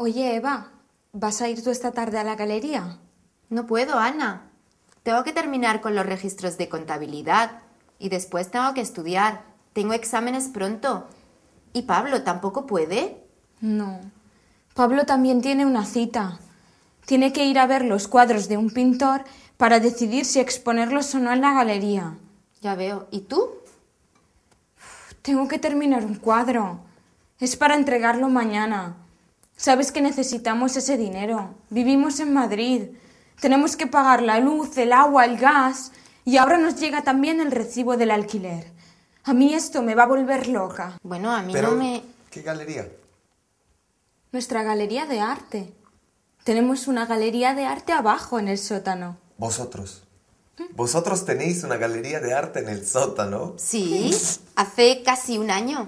Oye, Eva, ¿vas a ir tú esta tarde a la galería? No puedo, Ana. Tengo que terminar con los registros de contabilidad y después tengo que estudiar. Tengo exámenes pronto. ¿Y Pablo tampoco puede? No. Pablo también tiene una cita. Tiene que ir a ver los cuadros de un pintor para decidir si exponerlos o no en la galería. Ya veo. ¿Y tú? Tengo que terminar un cuadro. Es para entregarlo mañana. Sabes que necesitamos ese dinero. Vivimos en Madrid. Tenemos que pagar la luz, el agua, el gas. Y ahora nos llega también el recibo del alquiler. A mí esto me va a volver loca. Bueno, a mí Pero, no me... ¿qué galería? Nuestra galería de arte. Tenemos una galería de arte abajo en el sótano. Vosotros. Vosotros tenéis una galería de arte en el sótano. Sí, hace casi un año.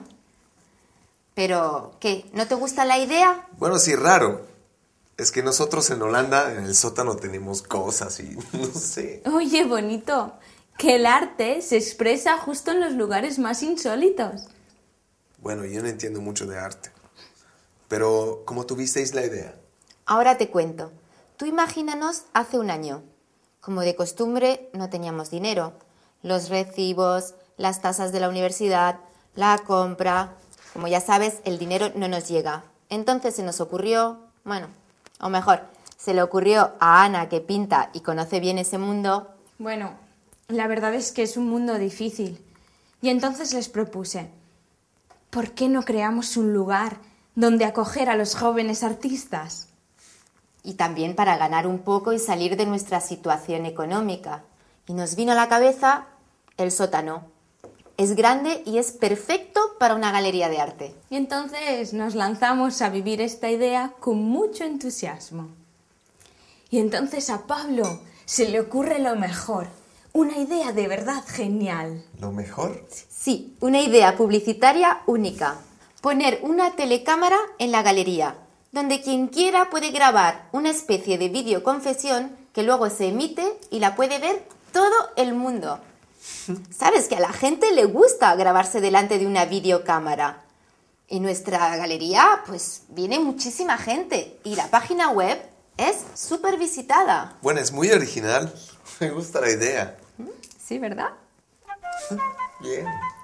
Pero, ¿qué? ¿No te gusta la idea? Bueno, sí, raro. Es que nosotros en Holanda, en el sótano, tenemos cosas y no sé. Oye, bonito, que el arte se expresa justo en los lugares más insólitos. Bueno, yo no entiendo mucho de arte. Pero, ¿cómo tuvisteis la idea? Ahora te cuento. Tú imagínanos hace un año. Como de costumbre, no teníamos dinero. Los recibos, las tasas de la universidad, la compra... Como ya sabes, el dinero no nos llega. Entonces se nos ocurrió, o mejor, se le ocurrió a Ana, que pinta y conoce bien ese mundo. Bueno, la verdad es que es un mundo difícil. Y entonces les propuse, ¿por qué no creamos un lugar donde acoger a los jóvenes artistas? Y también para ganar un poco y salir de nuestra situación económica. Y nos vino a la cabeza el sótano. Es grande y es perfecto para una galería de arte. Y entonces nos lanzamos a vivir esta idea con mucho entusiasmo. Y entonces a Pablo se le ocurre lo mejor, una idea de verdad genial. ¿Lo mejor? Sí, una idea publicitaria única. Poner una telecámara en la galería, donde quien quiera puede grabar una especie de videoconfesión que luego se emite y la puede ver todo el mundo. Sabes que a la gente le gusta grabarse delante de una videocámara. En nuestra galería, pues, viene muchísima gente y la página web es súper visitada. Bueno, es muy original. Me gusta la idea. Sí, ¿verdad? Bien.